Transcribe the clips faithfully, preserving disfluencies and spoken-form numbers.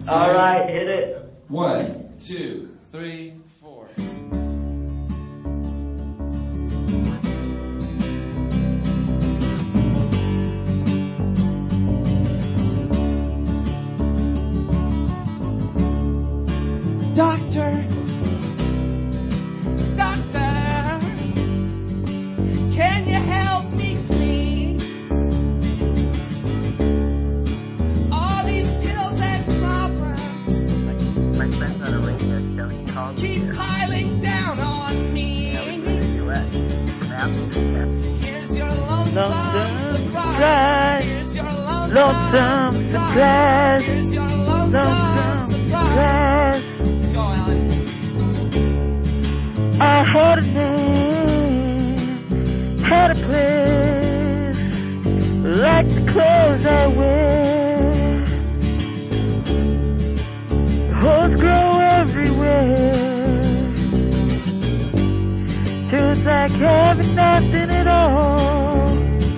two. All right, hit it. One, two, three, four. Doctor, doctor, can you help me please? All these pills and problems My friends on a radio show, he called keep me. piling down on me. Here's your lonesome surprise. Here's your lonesome surprise. Here's your lonesome surprise. Go, Alan. I had a name, had a place, like the clothes I wear. Holes grow everywhere. Feels like having nothing at all.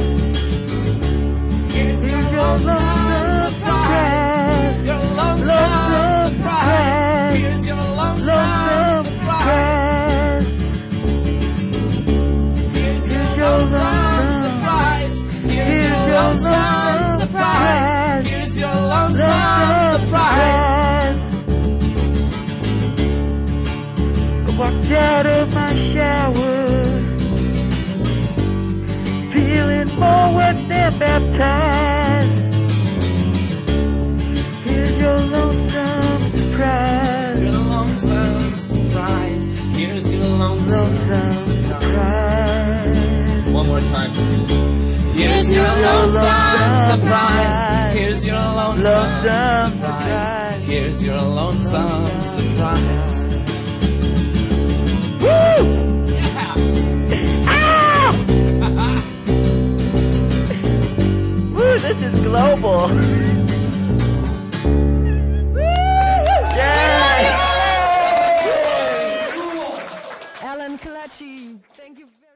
Here's your lonesome surprise. Your lonesome surprise. Here's your lonesome surprise. Here's your lonesome surprise. Here's your lonesome surprise. Here's your lonesome surprise. I walked out of my shower, feeling more wet than baptized. Here's your lonesome surprise. Your lonesome surprise. Here's your lonesome Lonesome surprise. One more time. Here's your lonesome surprise. Here's your lonesome Lonesome surprise. surprise. Here's your lonesome surprise. Woo! Yeah. Ah! Woo, this is global. Yeah! Alan Kalachi, thank you very